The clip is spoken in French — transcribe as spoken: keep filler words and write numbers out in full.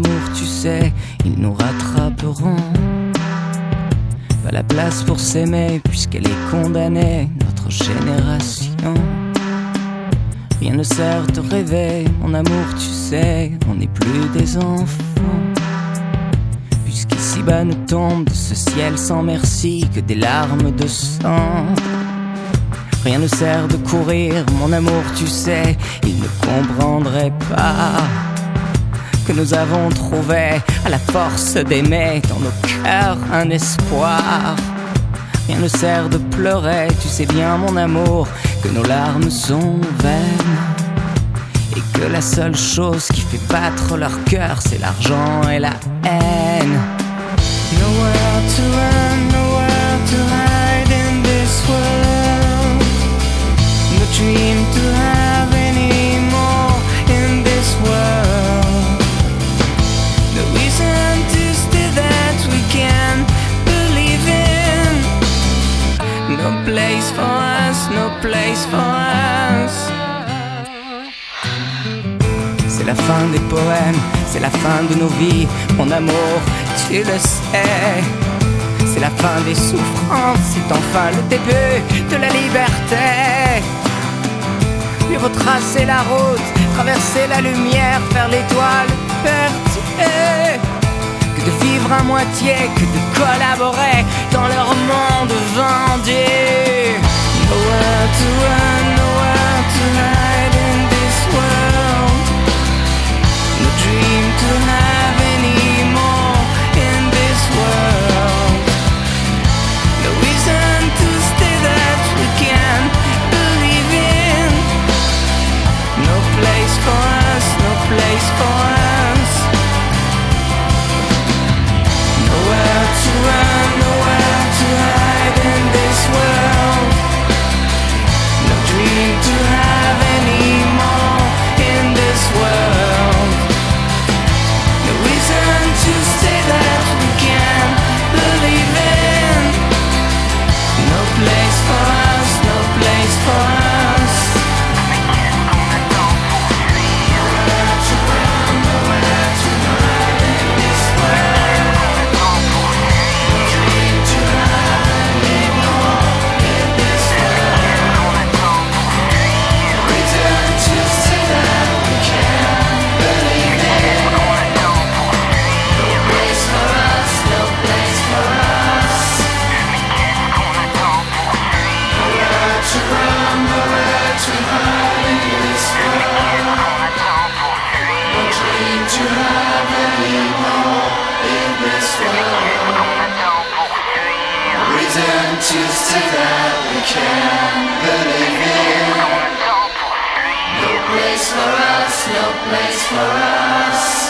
amour, tu sais, ils nous rattraperont. Pas la place pour s'aimer puisqu'elle est condamnée, notre génération. Rien ne sert de rêver, mon amour, tu sais, on n'est plus des enfants. Puisqu'ici-bas nous tombe de ce ciel sans merci que des larmes de sang. Rien ne sert de courir, mon amour, tu sais, ils ne comprendraient pas que nous avons trouvé à la force d'aimer dans nos cœurs un espoir. Rien ne sert de pleurer, tu sais bien mon amour, que nos larmes sont vaines et que la seule chose qui fait battre leur cœur, c'est l'argent et la haine. Nowhere to run, nowhere to hide in this world. No dream to have anymore in this world. No reason to stay that we can believe in. No place for us, no place for us. C'est la fin des poèmes, c'est la fin de nos vies, mon amour, tu le sais. C'est la fin des souffrances, c'est enfin le début de la liberté. Mieux vaut tracer la route, traverser la lumière, faire l'étoile perdue, que de vivre à moitié, que de collaborer dans leur monde vendu. Nowhere to run, nowhere to hide in this world. No dream to have anymore in this world. No reason to stay that we can believe in. No place for us, no place for us. Nowhere to run, nowhere to hide in this world. No dream to have anymore in this world. No reason to stay that we can believe in. No place for us, no place for us. Nowhere to run, nowhere to hide in this world. No dream to have anymore in this world. No reason to stay that we can believe in. No place for us, no place for us. Nowhere to run, nowhere to hide in this world. No dream to have anymore in this world. No reason to say that we can believe in. No place for us, no place for us.